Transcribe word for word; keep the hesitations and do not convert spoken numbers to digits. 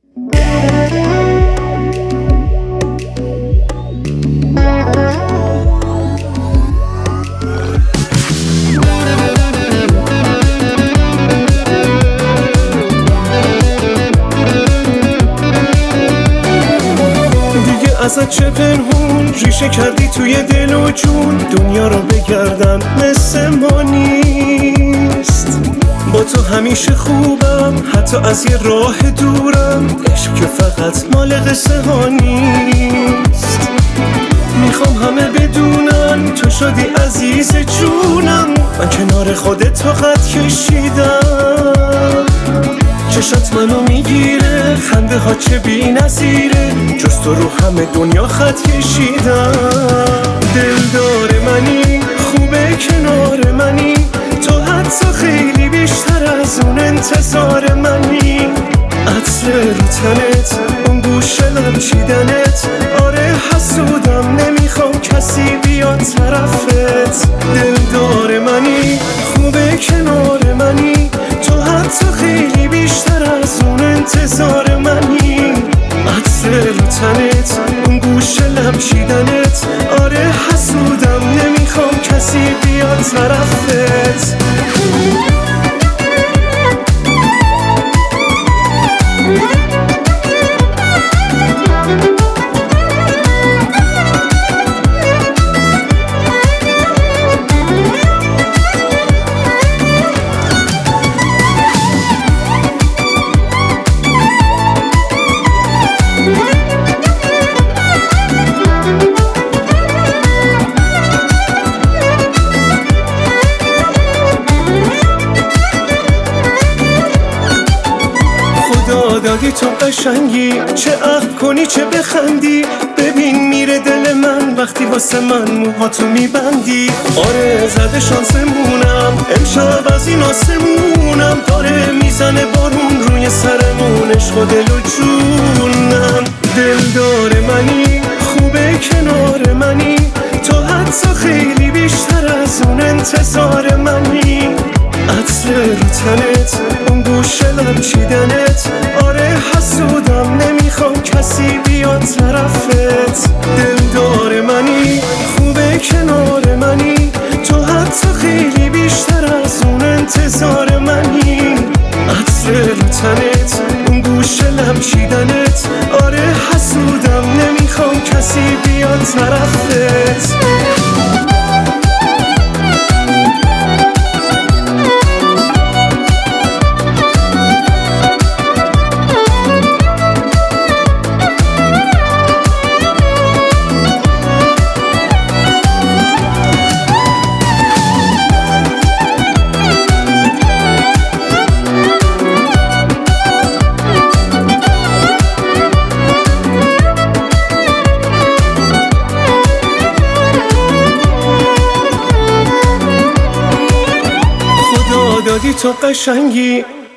ازت چه پنهون ریشه کردی توی دل و جون، دنیا رو بگردم مثل ما نیست. با تو همیشه خوبم حتی از یه راه دورم، عشق که فقط مال قصه ها نیست. میخوام همه بدونن تو شدی عزیز جونم، من کنار خودت طاقت کشیدم. چشات منو میگیره، خنده ها چه بی نظیره، جز تو رو همه دنیا خط کشیدم. دلدار منی، خوبه کنار منی، تو حتی خیلی بیشتر از اون انتظار منی. عطر رو تنت، اون گوش لب چیدنت، آره حسودم نمیخوام کسی بیاد طرفت. دلدار منی، خوبه کنار منی، تو حتی خیلی بیشتر از اون انتظار منی. عطر رو تنت، اون گوش لب چیدنت، آره حسودم نمیخوام کسی بیاد طرفت. دادی تو قشنگی، چه عقل کنی چه بخندی، ببین میره دل من وقتی واسه من موهاتو میبندی. آره زده شانسمونم امشب از این آسمونم، داره میزنه بارون روی سرمون، عشق و دل و جونم. دلدار منی، خوبه کنار منی، تو حتی خیلی بیشتر از اون انتظار منی. عطر رو تنت، اون گوش لب چیدنت، آره حسودم نمیخوام کسی بیاد طرفت. دلدار منی، خوبه کنار منی، تو حتی خیلی بیشتر از اون انتظار منی. عطر رو تنت، اون گوش لب چیدنت، آره حسودم نمیخوام کسی بیاد طرفت. دادی تو قشنگی،